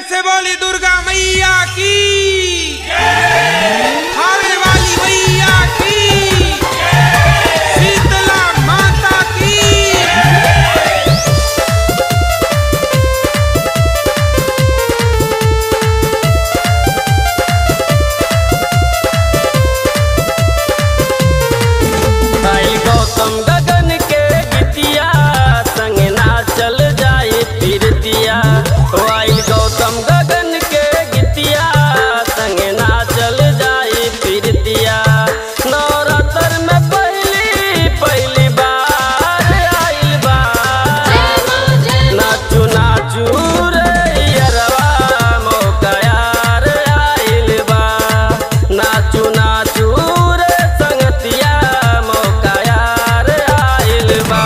से बोली दुर्गा मैया की, खावे वाली मैया की, शीतला माता की। गौतम गगन के गीतिया संग ना चल जाए पीरतिया। वाइल गौतम गगन के गीतिया संग ना चल जाए पीरतिया। नवरात्र में पहली बार आइल बा। नाचू नाचू रे यरवा मौका यार आइल बा। नाचू नाचू रे संगतिया मौका यार आइल बा।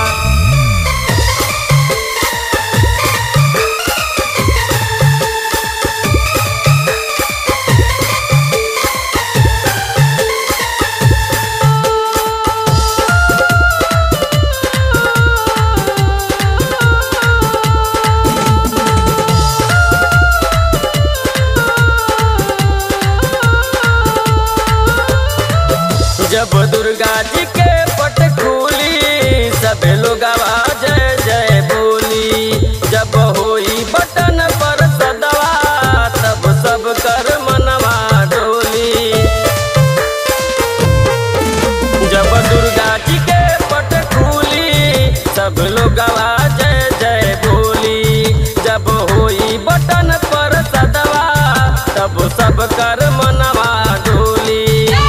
जब दुर्गा जी के पट खुली सब लोग जय जय बोली। जब होई बटन पर सदवा तब सब कर मनवा डोली। जब दुर्गा जी के पट खुली सब लोग जय जय बोली। जब होई बटन पर सदवा तब सब कर मनवा डोली।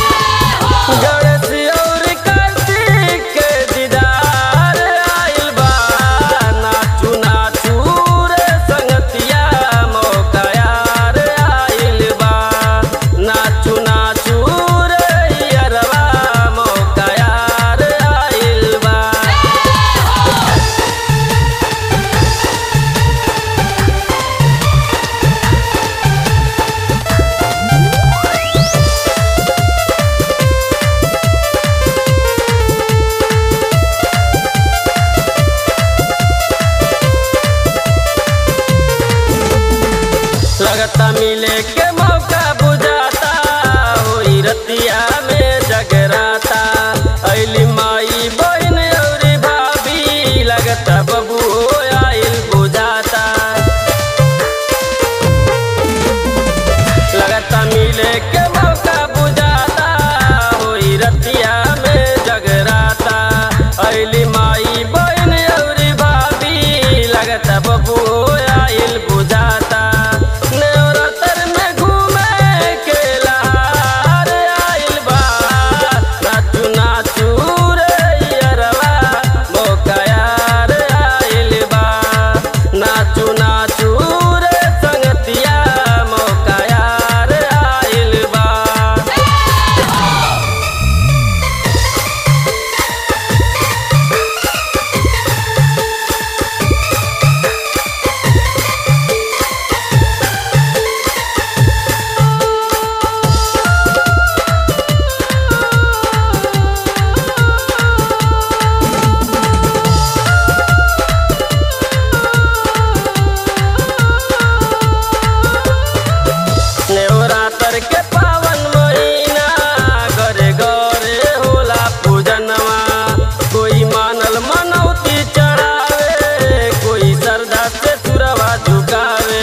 गणेश और कार्तिक के दीदार आइल बा। नाचू नाचू रे संगतिया मौका यार आइल बा। नाचू नाचू रे यरवा मौका यार आइल बा। लगता मिले के मौका बुझाता होई रतिया में जगराता। अइली माई बहन और भाभी लगता बबू आइल बुझाता। लगता मिले के मौका बुझाता होई रतिया में जगराता। अइली माई बहन और भाभी लगता बबू आइल बुझाता। नवरात्र में घूमे के लहार आइल बा। नाचू नाचू रे यरवा मौका यार आइल बा। नाचू नाचू रे संगतिया मौका यार आइल बा। नवरात्र के पावन महीना घरे घरे होला पूजनवा। कोई मानल मनौती चढ़ावे कोई श्रद्धा से सुरवा झुकावे।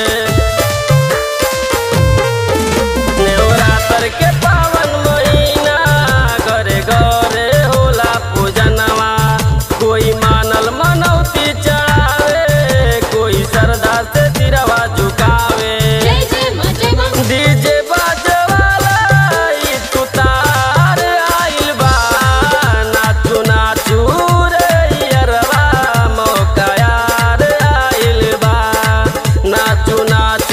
नवरात्र के पावन महीना घरे घरे होला पूजनवा। कोई मानल मनौती चढ़ावे कोई श्रद्धा से सिरवा झुकावे। डीजे बाजवाला ई तुतार आइल बा। नाचू नाचू रे यरवा मौका यार आइल बा। नाचू नाचू